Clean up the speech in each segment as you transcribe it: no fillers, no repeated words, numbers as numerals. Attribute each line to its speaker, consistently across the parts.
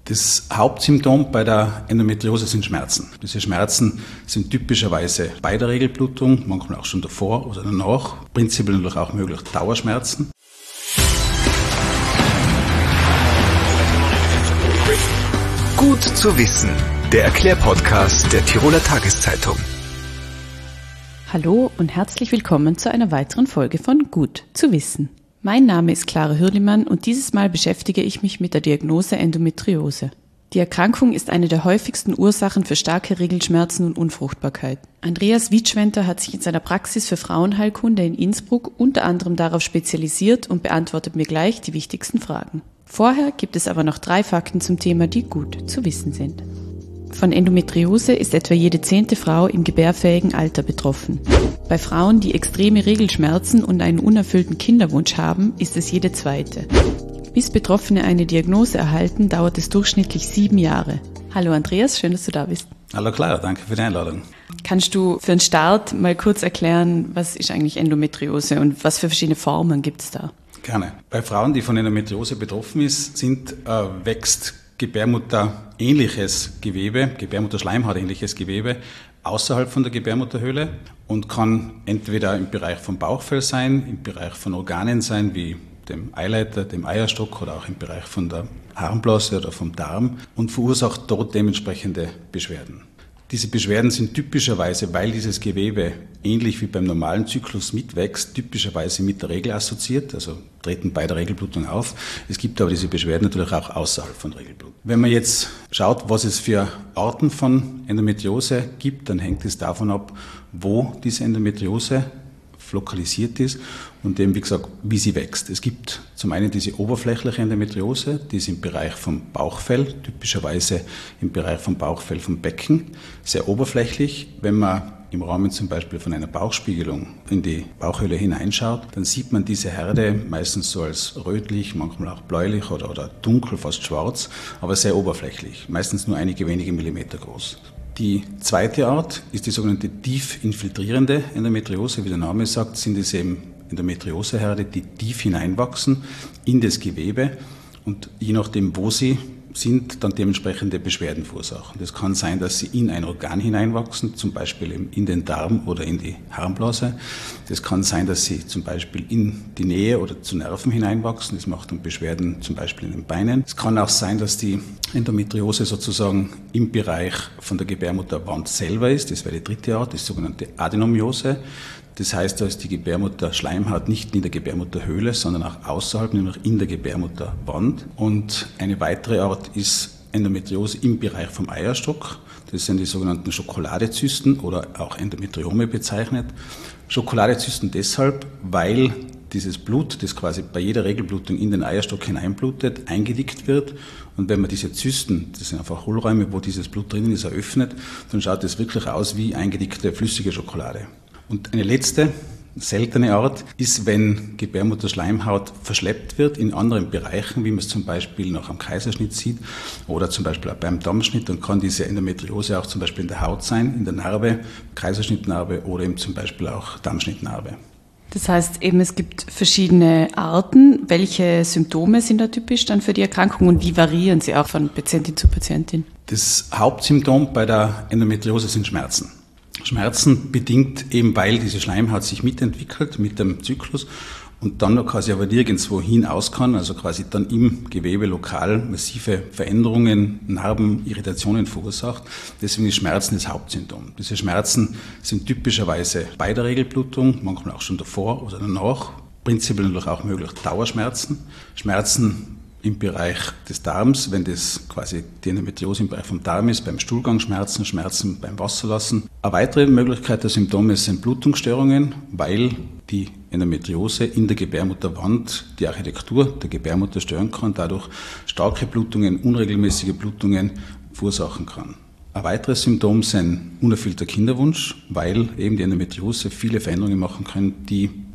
Speaker 1: Das Hauptsymptom bei der Endometriose sind Schmerzen. Diese Schmerzen sind typischerweise bei der Regelblutung, manchmal auch schon davor oder danach, prinzipiell natürlich auch möglich Dauerschmerzen.
Speaker 2: Gut zu wissen, der Erklärpodcast der Tiroler Tageszeitung.
Speaker 3: Hallo und herzlich willkommen zu einer weiteren Folge von Gut zu wissen. Mein Name ist Clara Hürlimann und dieses Mal beschäftige ich mich mit der Diagnose Endometriose. Die Erkrankung ist eine der häufigsten Ursachen für starke Regelschmerzen und Unfruchtbarkeit. Andreas Wietschwenter hat sich in seiner Praxis für Frauenheilkunde in Innsbruck unter anderem darauf spezialisiert und beantwortet mir gleich die wichtigsten Fragen. Vorher gibt es aber noch 3 Fakten zum Thema, die gut zu wissen sind. Von Endometriose ist etwa jede 10. Frau im gebärfähigen Alter betroffen. Bei Frauen, die extreme Regelschmerzen und einen unerfüllten Kinderwunsch haben, ist es jede 2. Bis Betroffene eine Diagnose erhalten, dauert es durchschnittlich 7 Jahre. Hallo Andreas, schön, dass du da bist.
Speaker 1: Hallo Clara, danke für die Einladung.
Speaker 3: Kannst du für den Start mal kurz erklären, was ist eigentlich Endometriose und was für verschiedene Formen gibt es da?
Speaker 1: Gerne. Bei Frauen, die von Endometriose betroffen sind, wächst Gebärmutterähnliches Gewebe, Gebärmutterschleimhautähnliches Gewebe außerhalb von der Gebärmutterhöhle und kann entweder im Bereich vom Bauchfell sein, im Bereich von Organen sein, wie dem Eileiter, dem Eierstock oder auch im Bereich von der Harnblase oder vom Darm und verursacht dort dementsprechende Beschwerden. Diese Beschwerden sind typischerweise, weil dieses Gewebe ähnlich wie beim normalen Zyklus mitwächst, typischerweise mit der Regel assoziiert, also treten bei der Regelblutung auf. Es gibt aber diese Beschwerden natürlich auch außerhalb von Regelblutung. Wenn man jetzt schaut, was es für Arten von Endometriose gibt, dann hängt es davon ab, wo diese Endometriose lokalisiert ist und eben, wie gesagt, wie sie wächst. Es gibt zum einen diese oberflächliche Endometriose, die ist im Bereich vom Bauchfell, typischerweise im Bereich vom Bauchfell vom Becken, sehr oberflächlich. Wenn man im Rahmen zum Beispiel von einer Bauchspiegelung in die Bauchhöhle hineinschaut, dann sieht man diese Herde meistens so als rötlich, manchmal auch bläulich oder dunkel, fast schwarz, aber sehr oberflächlich, meistens nur einige wenige Millimeter groß. Die zweite Art ist die sogenannte tief infiltrierende Endometriose. Wie der Name sagt, sind es eben Endometrioseherde, die tief hineinwachsen in das Gewebe und je nachdem, wo sie sind, dann dementsprechende Beschwerden verursachen. Das kann sein, dass sie in ein Organ hineinwachsen, zum Beispiel in den Darm oder in die Harnblase. Das kann sein, dass sie zum Beispiel in die Nähe oder zu Nerven hineinwachsen. Das macht dann Beschwerden zum Beispiel in den Beinen. Es kann auch sein, dass die Endometriose sozusagen im Bereich von der Gebärmutterwand selber ist. Das wäre die dritte Art, die sogenannte Adenomiose. Das heißt, da ist die Gebärmutterschleimhaut nicht in der Gebärmutterhöhle, sondern auch außerhalb, nämlich in der Gebärmutterwand. Und eine weitere Art ist Endometriose im Bereich vom Eierstock. Das sind die sogenannten Schokoladezysten oder auch Endometriome bezeichnet. Schokoladezysten deshalb, weil dieses Blut, das quasi bei jeder Regelblutung in den Eierstock hineinblutet, eingedickt wird. Und wenn man diese Zysten, das sind einfach Hohlräume, wo dieses Blut drinnen ist, eröffnet, dann schaut es wirklich aus wie eingedickte flüssige Schokolade. Und eine letzte, seltene Art ist, wenn Gebärmutterschleimhaut verschleppt wird in anderen Bereichen, wie man es zum Beispiel nach einem Kaiserschnitt sieht oder zum Beispiel auch beim Dammschnitt. Dann kann diese Endometriose auch zum Beispiel in der Haut sein, in der Narbe, Kaiserschnittnarbe oder eben zum Beispiel auch Dammschnittnarbe.
Speaker 3: Das heißt eben, es gibt verschiedene Arten. Welche Symptome sind da typisch dann für die Erkrankung und wie variieren sie auch von Patientin zu Patientin?
Speaker 1: Das Hauptsymptom bei der Endometriose sind Schmerzen. Schmerzen bedingt eben, weil diese Schleimhaut sich mitentwickelt mit dem Zyklus und dann quasi aber nirgendwo hinaus kann, also quasi dann im Gewebe lokal massive Veränderungen, Narben, Irritationen verursacht. Deswegen ist Schmerzen das Hauptsymptom. Diese Schmerzen sind typischerweise bei der Regelblutung, manchmal auch schon davor oder danach, prinzipiell natürlich auch möglich Dauerschmerzen. Schmerzen im Bereich des Darms, wenn das quasi die Endometriose im Bereich vom Darm ist, beim Stuhlgang Schmerzen beim Wasserlassen. Eine weitere Möglichkeit der Symptome sind Blutungsstörungen, weil die Endometriose in der Gebärmutterwand die Architektur der Gebärmutter stören kann, dadurch starke Blutungen, unregelmäßige Blutungen verursachen kann. Ein weiteres Symptom sind unerfüllter Kinderwunsch, weil eben die Endometriose viele Veränderungen machen können, die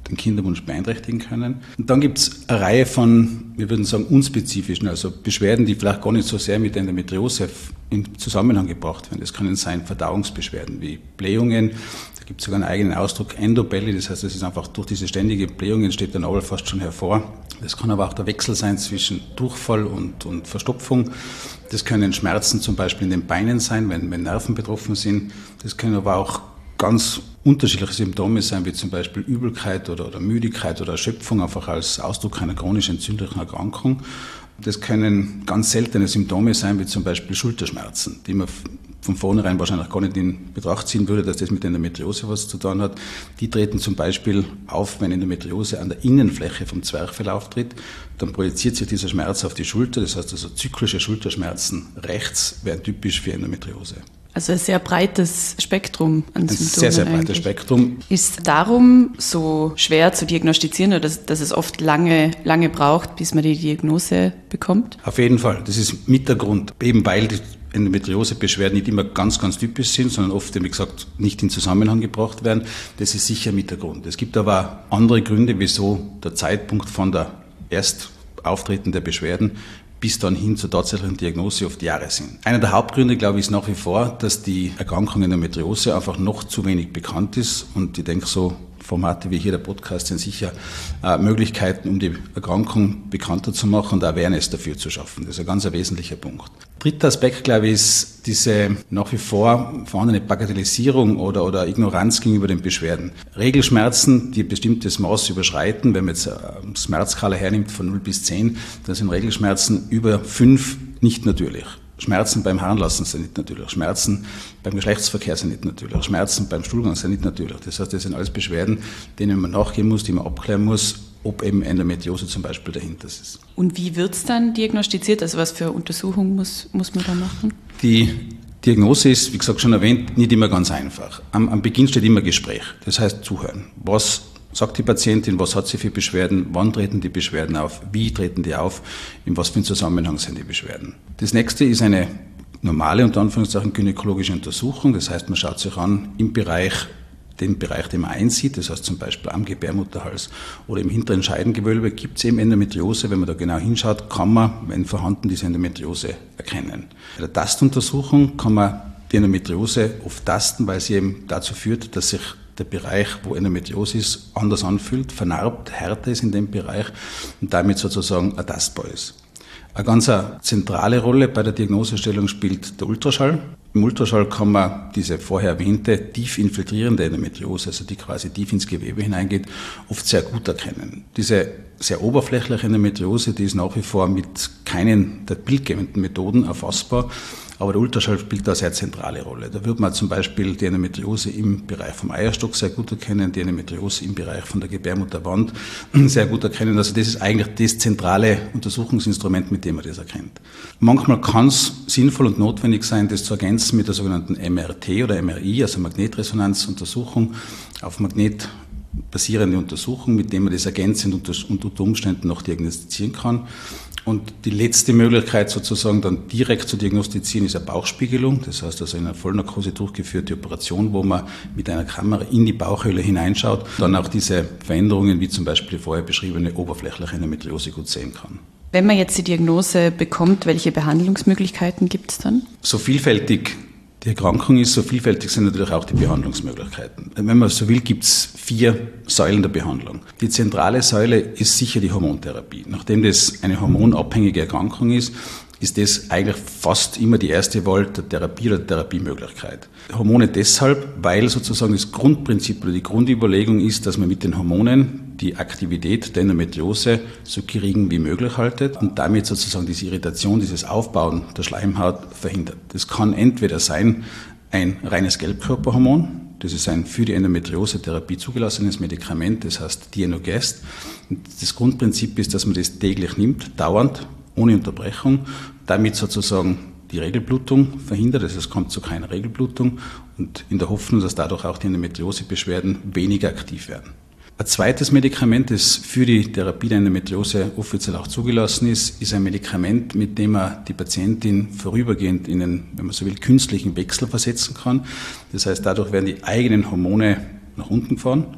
Speaker 1: den Kinderwunsch beeinträchtigen können. Und dann gibt es eine Reihe von, wir würden sagen, unspezifischen, also Beschwerden, die vielleicht gar nicht so sehr mit Endometriose in Zusammenhang gebracht werden. Das können sein Verdauungsbeschwerden wie Blähungen. Da gibt es sogar einen eigenen Ausdruck, Endobelly, das heißt, es ist einfach durch diese ständige Blähung entsteht der Nabel fast schon hervor. Das kann aber auch der Wechsel sein zwischen Durchfall und Verstopfung. Das können Schmerzen zum Beispiel in den Beinen sein, wenn Nerven betroffen sind. Das können aber auch ganz unterschiedliche Symptome sein, wie zum Beispiel Übelkeit oder Müdigkeit oder Erschöpfung, einfach als Ausdruck einer chronisch entzündlichen Erkrankung. Das können ganz seltene Symptome sein, wie zum Beispiel Schulterschmerzen, die man von vornherein wahrscheinlich gar nicht in Betracht ziehen würde, dass das mit Endometriose was zu tun hat. Die treten zum Beispiel auf, wenn Endometriose an der Innenfläche vom Zwerchfell auftritt. Dann projiziert sich dieser Schmerz auf die Schulter, das heißt also zyklische Schulterschmerzen rechts wären typisch für Endometriose.
Speaker 3: Also ein sehr breites Spektrum an Symptomen.
Speaker 1: Ein sehr, sehr breites Spektrum.
Speaker 3: Ist darum so schwer zu diagnostizieren oder dass es oft lange braucht, bis man die Diagnose bekommt?
Speaker 1: Auf jeden Fall. Das ist mit der Grund. Eben weil die Endometriose-Beschwerden nicht immer ganz, ganz typisch sind, sondern oft, wie gesagt, nicht in Zusammenhang gebracht werden. Das ist sicher mit der Grund. Es gibt aber auch andere Gründe, wieso der Zeitpunkt von der Erstauftreten der Beschwerden bis dann hin zur tatsächlichen Diagnose oft Jahre sind. Einer der Hauptgründe, glaube ich, ist nach wie vor, dass die Erkrankung Endometriose einfach noch zu wenig bekannt ist. Und ich denke, so Formate wie hier der Podcast sind sicher Möglichkeiten, um die Erkrankung bekannter zu machen und Awareness dafür zu schaffen. Das ist ein ganz wesentlicher Punkt. Dritter Aspekt, glaube ich, ist diese nach wie vor vorhandene Bagatellisierung oder Ignoranz gegenüber den Beschwerden. Regelschmerzen, die ein bestimmtes Maß überschreiten, wenn man jetzt eine Schmerzskala hernimmt von 0 bis 10, dann sind Regelschmerzen über 5 nicht natürlich. Schmerzen beim Harnlassen sind nicht natürlich, Schmerzen beim Geschlechtsverkehr sind nicht natürlich, Schmerzen beim Stuhlgang sind nicht natürlich. Das heißt, das sind alles Beschwerden, denen man nachgehen muss, die man abklären muss, ob eben Endometriose zum Beispiel dahinter ist.
Speaker 3: Und wie wird es dann diagnostiziert? Also was für Untersuchungen muss man da machen?
Speaker 1: Die Diagnose ist, wie gesagt, schon erwähnt, nicht immer ganz einfach. Am Beginn steht immer Gespräch, das heißt zuhören. Was sagt die Patientin, was hat sie für Beschwerden, wann treten die Beschwerden auf, wie treten die auf, in was für einem Zusammenhang sind die Beschwerden. Das nächste ist eine normale, unter Anführungszeichen, gynäkologische Untersuchung. Das heißt, man schaut sich an den Bereich, den man einsieht, das heißt zum Beispiel am Gebärmutterhals oder im hinteren Scheidengewölbe, gibt es eben Endometriose. Wenn man da genau hinschaut, kann man, wenn vorhanden, diese Endometriose erkennen. Bei der Tastuntersuchung kann man die Endometriose oft tasten, weil sie eben dazu führt, dass sich der Bereich, wo Endometriose ist, anders anfühlt, vernarbt, härter ist in dem Bereich und damit sozusagen ertastbar ist. Eine ganz zentrale Rolle bei der Diagnosestellung spielt der Ultraschall. Im Ultraschall kann man diese vorher erwähnte tief infiltrierende Endometriose, also die quasi tief ins Gewebe hineingeht, oft sehr gut erkennen. Diese sehr oberflächliche Endometriose, die ist nach wie vor mit keinen der bildgebenden Methoden erfassbar, aber der Ultraschall spielt da eine sehr zentrale Rolle. Da wird man zum Beispiel die Endometriose im Bereich vom Eierstock sehr gut erkennen, die Endometriose im Bereich von der Gebärmutterwand sehr gut erkennen. Also das ist eigentlich das zentrale Untersuchungsinstrument, mit dem man das erkennt. Manchmal kann es sinnvoll und notwendig sein, das zu ergänzen mit der sogenannten MRT oder MRI, also Magnetresonanzuntersuchung, auf Magnet basierende Untersuchung, mit dem man das ergänzend und unter Umständen noch diagnostizieren kann. Und die letzte Möglichkeit sozusagen dann direkt zu diagnostizieren ist eine Bauchspiegelung. Das heißt also in einer Vollnarkose durchgeführte Operation, wo man mit einer Kamera in die Bauchhöhle hineinschaut, dann auch diese Veränderungen wie zum Beispiel die vorher beschriebene oberflächliche Endometriose gut sehen kann.
Speaker 3: Wenn man jetzt die Diagnose bekommt, welche Behandlungsmöglichkeiten gibt es dann?
Speaker 1: So vielfältig die Erkrankung ist, so vielfältig sind natürlich auch die Behandlungsmöglichkeiten. Wenn man so will, gibt es 4 Säulen der Behandlung. Die zentrale Säule ist sicher die Hormontherapie. Nachdem das eine hormonabhängige Erkrankung ist das eigentlich fast immer die erste Wahl der Therapie oder der Therapiemöglichkeit. Hormone deshalb, weil sozusagen das Grundprinzip oder die Grundüberlegung ist, dass man mit den Hormonen die Aktivität der Endometriose so gering wie möglich haltet und damit sozusagen diese Irritation, dieses Aufbauen der Schleimhaut verhindert. Das kann entweder sein ein reines Gelbkörperhormon, das ist ein für die Endometriose-Therapie zugelassenes Medikament, das heißt Dienogest. Und das Grundprinzip ist, dass man das täglich nimmt, dauernd, ohne Unterbrechung, damit sozusagen die Regelblutung verhindert, also es kommt zu keiner Regelblutung und in der Hoffnung, dass dadurch auch die Endometriose-Beschwerden weniger aktiv werden. Ein zweites Medikament, das für die Therapie der Endometriose offiziell auch zugelassen ist, ist ein Medikament, mit dem man die Patientin vorübergehend in einen, wenn man so will, künstlichen Wechsel versetzen kann. Das heißt, dadurch werden die eigenen Hormone nach unten gefahren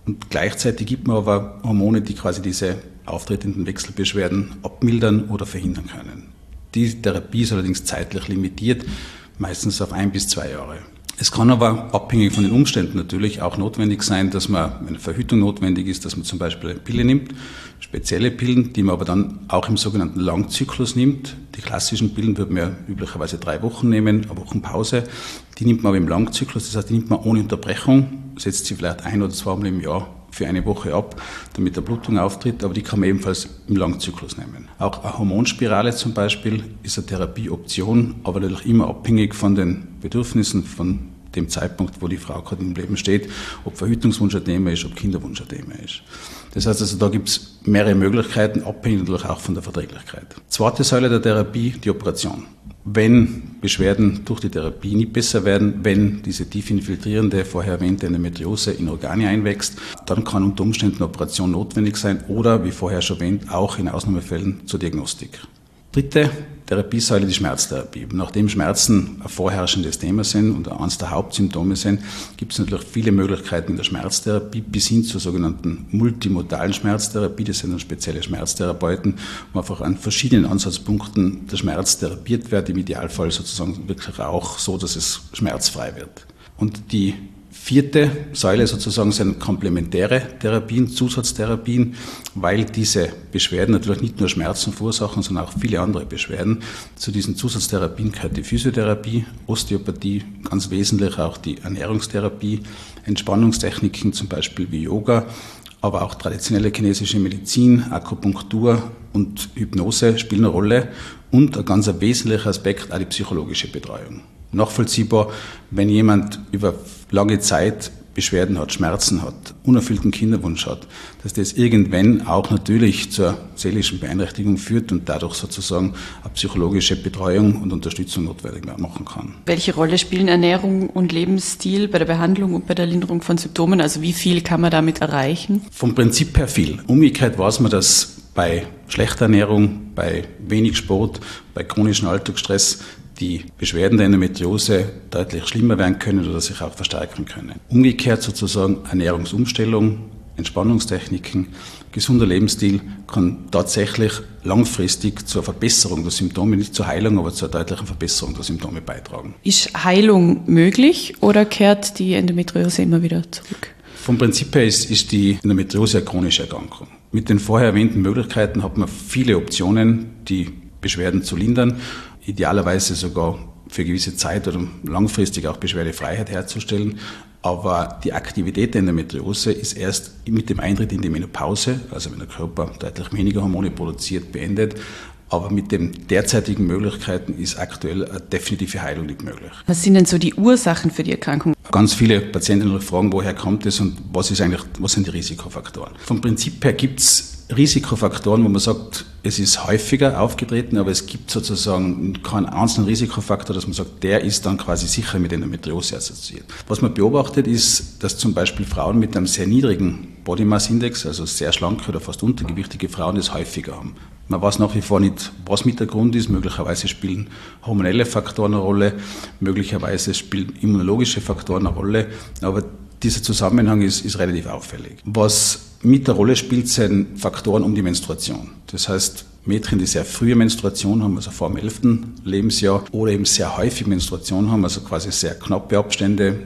Speaker 1: Und gleichzeitig gibt man aber Hormone, die quasi diese auftretenden Wechselbeschwerden abmildern oder verhindern können. Die Therapie ist allerdings zeitlich limitiert, meistens auf 1 bis 2 Jahre. Es kann aber abhängig von den Umständen natürlich auch notwendig sein, dass man, wenn eine Verhütung notwendig ist, dass man zum Beispiel eine Pille nimmt, spezielle Pillen, die man aber dann auch im sogenannten Langzyklus nimmt. Die klassischen Pillen würde man ja üblicherweise 3 Wochen nehmen, eine Wochenpause. Die nimmt man aber im Langzyklus, das heißt, die nimmt man ohne Unterbrechung, setzt sie vielleicht 1 oder 2 Mal im Jahr für eine Woche ab, damit der Blutung auftritt, aber die kann man ebenfalls im Langzyklus nehmen. Auch eine Hormonspirale zum Beispiel ist eine Therapieoption, aber natürlich immer abhängig von den Bedürfnissen, von dem Zeitpunkt, wo die Frau gerade im Leben steht, ob Verhütungswunsch ein Thema ist, ob Kinderwunsch ein Thema ist. Das heißt also, da gibt es mehrere Möglichkeiten, abhängig natürlich auch von der Verträglichkeit. Zweite Säule der Therapie, die Operation. Wenn Beschwerden durch die Therapie nicht besser werden, wenn diese tief infiltrierende, vorher erwähnte Endometriose in Organe einwächst, dann kann unter Umständen eine Operation notwendig sein oder, wie vorher schon erwähnt, auch in Ausnahmefällen zur Diagnostik. Dritte Therapiesäule, die Schmerztherapie. Nachdem Schmerzen ein vorherrschendes Thema sind und eines der Hauptsymptome sind, gibt es natürlich viele Möglichkeiten in der Schmerztherapie bis hin zur sogenannten multimodalen Schmerztherapie. Das sind dann spezielle Schmerztherapeuten, wo einfach an verschiedenen Ansatzpunkten der Schmerz therapiert wird, im Idealfall sozusagen wirklich auch so, dass es schmerzfrei wird. Und die vierte Säule sozusagen sind komplementäre Therapien, Zusatztherapien, weil diese Beschwerden natürlich nicht nur Schmerzen verursachen, sondern auch viele andere Beschwerden. Zu diesen Zusatztherapien gehört die Physiotherapie, Osteopathie, ganz wesentlich auch die Ernährungstherapie, Entspannungstechniken zum Beispiel wie Yoga, aber auch traditionelle chinesische Medizin, Akupunktur und Hypnose spielen eine Rolle und ein ganz wesentlicher Aspekt auch die psychologische Betreuung. Nachvollziehbar, wenn jemand über lange Zeit Beschwerden hat, Schmerzen hat, unerfüllten Kinderwunsch hat, dass das irgendwann auch natürlich zur seelischen Beeinträchtigung führt und dadurch sozusagen eine psychologische Betreuung und Unterstützung notwendig machen kann.
Speaker 3: Welche Rolle spielen Ernährung und Lebensstil bei der Behandlung und bei der Linderung von Symptomen? Also wie viel kann man damit erreichen?
Speaker 1: Vom Prinzip her viel. Umgekehrt weiß man, dass bei schlechter Ernährung, bei wenig Sport, bei chronischem Alltagsstress die Beschwerden der Endometriose deutlich schlimmer werden können oder sich auch verstärken können. Umgekehrt sozusagen Ernährungsumstellung, Entspannungstechniken, gesunder Lebensstil kann tatsächlich langfristig zur Verbesserung der Symptome, nicht zur Heilung, aber zur deutlichen Verbesserung der Symptome beitragen.
Speaker 3: Ist Heilung möglich oder kehrt die Endometriose immer wieder zurück?
Speaker 1: Vom Prinzip her ist die Endometriose eine chronische Erkrankung. Mit den vorher erwähnten Möglichkeiten hat man viele Optionen, die Beschwerden zu lindern, idealerweise sogar für gewisse Zeit oder langfristig auch Beschwerdefreiheit herzustellen. Aber die Aktivität der Endometriose ist erst mit dem Eintritt in die Menopause, also wenn der Körper deutlich weniger Hormone produziert, beendet. Aber mit den derzeitigen Möglichkeiten ist aktuell eine definitive Heilung nicht möglich.
Speaker 3: Was sind denn so die Ursachen für die Erkrankung?
Speaker 1: Ganz viele Patienten fragen, woher kommt es und was sind die Risikofaktoren? Vom Prinzip her gibt es Risikofaktoren, wo man sagt, es ist häufiger aufgetreten, aber es gibt sozusagen keinen einzelnen Risikofaktor, dass man sagt, der ist dann quasi sicher mit Endometriose assoziiert. Was man beobachtet ist, dass zum Beispiel Frauen mit einem sehr niedrigen Body Mass Index, also sehr schlanke oder fast untergewichtige Frauen, das häufiger haben. Man weiß nach wie vor nicht, was mit der Grund ist. Möglicherweise spielen hormonelle Faktoren eine Rolle, möglicherweise spielen immunologische Faktoren eine Rolle, aber dieser Zusammenhang ist relativ auffällig. Was mit der Rolle spielt, sind Faktoren um die Menstruation. Das heißt, Mädchen, die sehr frühe Menstruation haben, also vor dem 11. Lebensjahr, oder eben sehr häufig Menstruation haben, also quasi sehr knappe Abstände,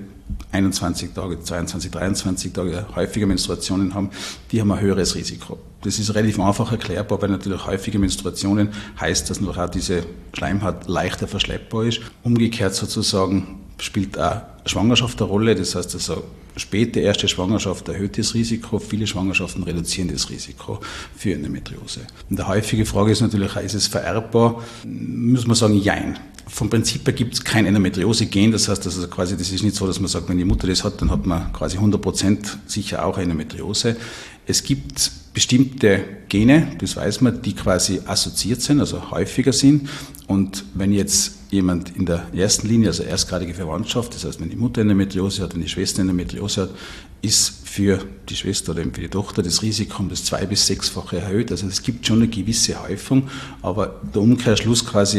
Speaker 1: 21 Tage, 22, 23 Tage häufige Menstruationen haben, die haben ein höheres Risiko. Das ist relativ einfach erklärbar, weil natürlich häufige Menstruationen heißt, dass natürlich auch diese Schleimhaut leichter verschleppbar ist. Umgekehrt sozusagen spielt auch Schwangerschaft eine Rolle, das heißt also späte erste Schwangerschaft erhöht das Risiko, viele Schwangerschaften reduzieren das Risiko für Endometriose. Und die häufige Frage ist natürlich, ist es vererbbar? Muss man sagen, jein. Vom Prinzip her gibt es kein Endometriose-Gen, das heißt, also quasi, das ist nicht so, dass man sagt, wenn die Mutter das hat, dann hat man quasi 100% sicher auch Endometriose. Es gibt bestimmte Gene, das weiß man, die quasi assoziiert sind, also häufiger sind. Und wenn jetzt jemand in der ersten Linie, also erstgradige Verwandtschaft, das heißt, wenn die Mutter Endometriose hat, wenn die Schwester Endometriose hat, ist für die Schwester oder eben für die Tochter das Risiko um das 2- bis 6-fache erhöht. Also es gibt schon eine gewisse Häufung, aber der Umkehrschluss quasi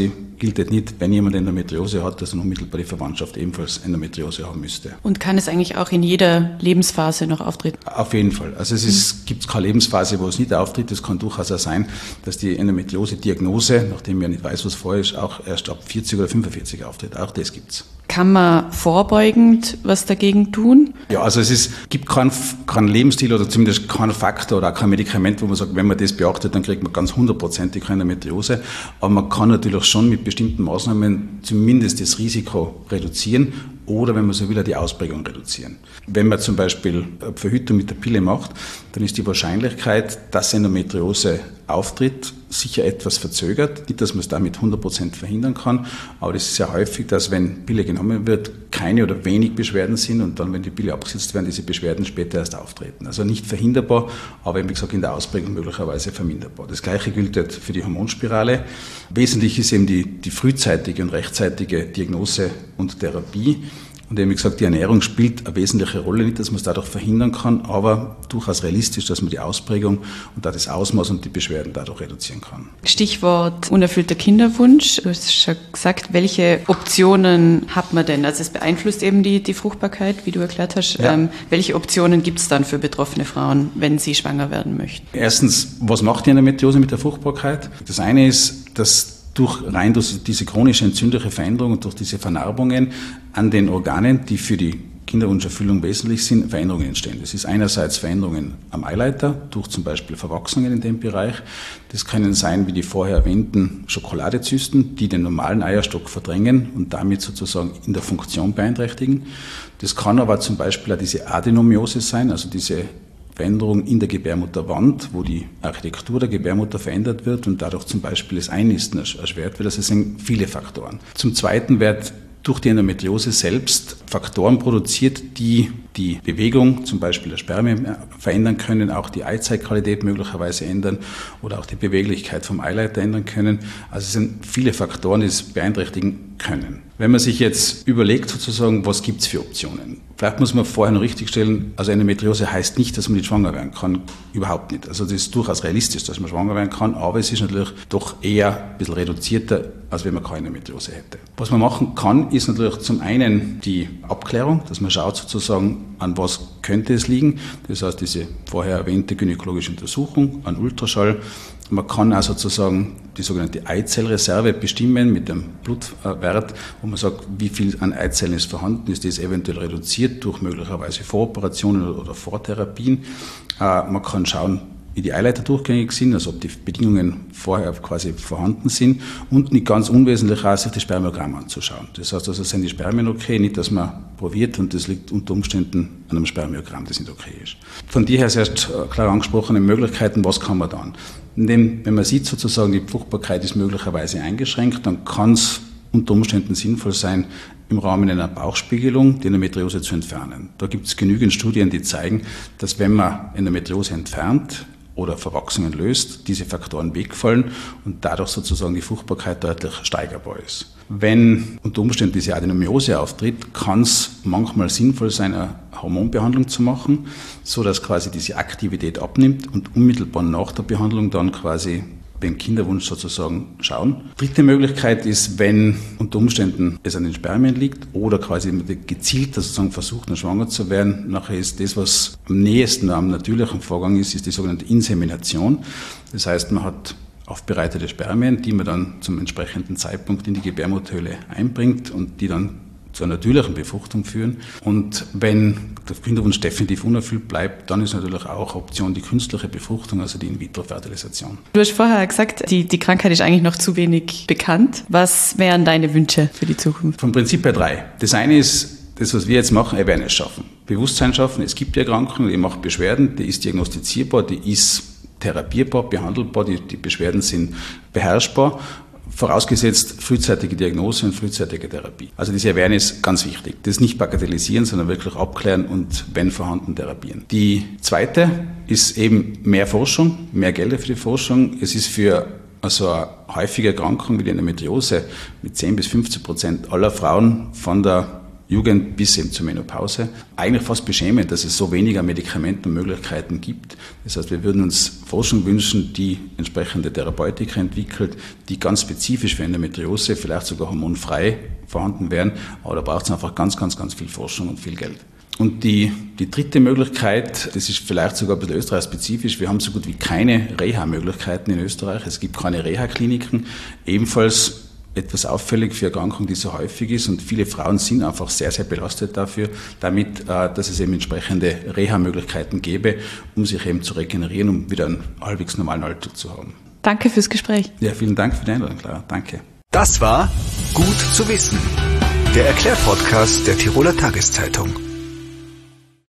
Speaker 1: gilt nicht, wenn jemand Endometriose hat, dass er unmittelbar die Verwandtschaft ebenfalls Endometriose haben müsste.
Speaker 3: Und kann es eigentlich auch in jeder Lebensphase noch auftreten?
Speaker 1: Auf jeden Fall. Also es gibt keine Lebensphase, wo es nicht auftritt. Es kann durchaus auch sein, dass die Endometriose-Diagnose, nachdem man nicht weiß, was vorher ist, auch erst ab 40 oder 45 auftritt. Auch das gibt's.
Speaker 3: Kann man vorbeugend was dagegen tun?
Speaker 1: Ja, also gibt keinen Lebensstil oder zumindest keinen Faktor oder auch kein Medikament, wo man sagt, wenn man das beachtet, dann kriegt man ganz 100%ig keine Endometriose. Aber man kann natürlich schon mit bestimmten Maßnahmen zumindest das Risiko reduzieren oder, wenn man so will, die Ausprägung reduzieren. Wenn man zum Beispiel eine Verhütung mit der Pille macht, dann ist die Wahrscheinlichkeit, dass Endometriose auftritt, sicher etwas verzögert. Nicht, dass man es damit 100% verhindern kann, aber das ist sehr häufig, dass wenn Pille genommen wird, keine oder wenig Beschwerden sind und dann, wenn die Pille abgesetzt werden, diese Beschwerden später erst auftreten. Also nicht verhinderbar, aber wie gesagt in der Ausprägung möglicherweise verminderbar. Das Gleiche gilt für die Hormonspirale. Wesentlich ist eben die frühzeitige und rechtzeitige Diagnose und Therapie. Und wie gesagt, die Ernährung spielt eine wesentliche Rolle, nicht, dass man es dadurch verhindern kann, aber durchaus realistisch, dass man die Ausprägung und auch das Ausmaß und die Beschwerden dadurch reduzieren kann.
Speaker 3: Stichwort unerfüllter Kinderwunsch. Du hast schon gesagt, welche Optionen hat man denn? Also es beeinflusst eben die Fruchtbarkeit, wie du erklärt hast. Ja. Welche Optionen gibt es dann für betroffene Frauen, wenn sie schwanger werden möchten?
Speaker 1: Erstens, was macht die Endometriose mit der Fruchtbarkeit? Das eine ist, dass durch diese chronische entzündliche Veränderung und durch diese Vernarbungen an den Organen, die für die Kinderwunscherfüllung wesentlich sind, Veränderungen entstehen. Das ist einerseits Veränderungen am Eileiter, durch zum Beispiel Verwachsungen in dem Bereich. Das können sein, wie die vorher erwähnten Schokoladezysten, die den normalen Eierstock verdrängen und damit sozusagen in der Funktion beeinträchtigen. Das kann aber zum Beispiel auch diese Adenomiose sein, also diese Veränderung in der Gebärmutterwand, wo die Architektur der Gebärmutter verändert wird und dadurch zum Beispiel das Einnisten erschwert wird. Also es sind viele Faktoren. Zum Zweiten wird durch die Endometriose selbst Faktoren produziert, die die Bewegung, zum Beispiel der Spermien, verändern können, auch die Eizeitqualität möglicherweise ändern oder auch die Beweglichkeit vom Eileiter ändern können. Also es sind viele Faktoren, die es beeinträchtigen können. Wenn man sich jetzt überlegt, sozusagen, was gibt es für Optionen? Vielleicht muss man vorher noch richtigstellen, also Endometriose heißt nicht, dass man nicht schwanger werden kann. Überhaupt nicht. Also das ist durchaus realistisch, dass man schwanger werden kann, aber es ist natürlich doch eher ein bisschen reduzierter, als wenn man keine Endometriose hätte. Was man machen kann, ist natürlich zum einen die Abklärung, dass man schaut sozusagen, an was könnte es liegen. Das heißt, diese vorher erwähnte gynäkologische Untersuchung, an Ultraschall. Man kann auch sozusagen die sogenannte Eizellreserve bestimmen mit dem Blutwert, wo man sagt, wie viel an Eizellen ist vorhanden, ist das eventuell reduziert durch möglicherweise Voroperationen oder Vortherapien. Man kann schauen, wie die Eileiter durchgängig sind, also ob die Bedingungen vorher quasi vorhanden sind und nicht ganz unwesentlich auch, sich das Spermiogramm anzuschauen. Das heißt also, sind die Spermien okay, nicht, dass man probiert und das liegt unter Umständen an einem Spermiogramm, das nicht okay ist. Von daher erst klar angesprochene Möglichkeiten, was kann man dann? Wenn man sieht sozusagen, die Fruchtbarkeit ist möglicherweise eingeschränkt, dann kann es unter Umständen sinnvoll sein, im Rahmen einer Bauchspiegelung die Endometriose zu entfernen. Da gibt es genügend Studien, die zeigen, dass wenn man Endometriose entfernt oder Verwachsungen löst, diese Faktoren wegfallen und dadurch sozusagen die Fruchtbarkeit deutlich steigerbar ist. Wenn unter Umständen diese Adenomiose auftritt, kann es manchmal sinnvoll sein, eine Hormonbehandlung zu machen, so dass quasi diese Aktivität abnimmt und unmittelbar nach der Behandlung dann quasi beim Kinderwunsch sozusagen schauen. Dritte Möglichkeit ist, wenn unter Umständen es an den Spermien liegt oder quasi gezielt sozusagen versucht, noch schwanger zu werden. Nachher ist das, was am nächsten am natürlichen Vorgang ist die sogenannte Insemination. Das heißt, man hat aufbereitete Spermien, die man dann zum entsprechenden Zeitpunkt in die Gebärmutterhöhle einbringt und die dann zur natürlichen Befruchtung führen. Und wenn der Kinderwunsch definitiv unerfüllt bleibt, dann ist natürlich auch Option die künstliche Befruchtung, also die In-vitro-Fertilisation.
Speaker 3: Du hast vorher gesagt, die Krankheit ist eigentlich noch zu wenig bekannt. Was wären deine Wünsche für die Zukunft?
Speaker 1: Vom Prinzip her 3. Das eine ist, das, was wir jetzt machen, Awareness schaffen. Bewusstsein schaffen. Es gibt die Erkrankung, die macht Beschwerden, die ist diagnostizierbar, die ist therapierbar, behandelbar, die Beschwerden sind beherrschbar. Vorausgesetzt frühzeitige Diagnose und frühzeitige Therapie. Also diese Awareness ist ganz wichtig. Das nicht bagatellisieren, sondern wirklich abklären und, wenn vorhanden, therapieren. Die zweite ist eben mehr Forschung, mehr Gelder für die Forschung. Es ist für also eine häufige Erkrankung wie die Endometriose mit 10-15% aller Frauen von der Jugend bis eben zur Menopause. Eigentlich fast beschämend, dass es so weniger Medikamente und Möglichkeiten gibt. Das heißt, wir würden uns Forschung wünschen, die entsprechende Therapeutika entwickelt, die ganz spezifisch für Endometriose, vielleicht sogar hormonfrei vorhanden wären. Aber da braucht es einfach ganz viel Forschung und viel Geld. Und die dritte Möglichkeit, das ist vielleicht sogar ein bisschen österreichspezifisch, wir haben so gut wie keine Reha-Möglichkeiten in Österreich. Es gibt keine Reha-Kliniken, ebenfalls etwas auffällig für Erkrankung, die so häufig ist, und viele Frauen sind einfach sehr belastet damit, dass es eben entsprechende Reha-Möglichkeiten gäbe, um sich eben zu regenerieren, um wieder einen halbwegs normalen Alltag zu haben.
Speaker 3: Danke fürs Gespräch.
Speaker 1: Ja, vielen Dank für die Einladung, Clara. Danke.
Speaker 2: Das war Gut zu wissen, der Erklärpodcast der Tiroler Tageszeitung.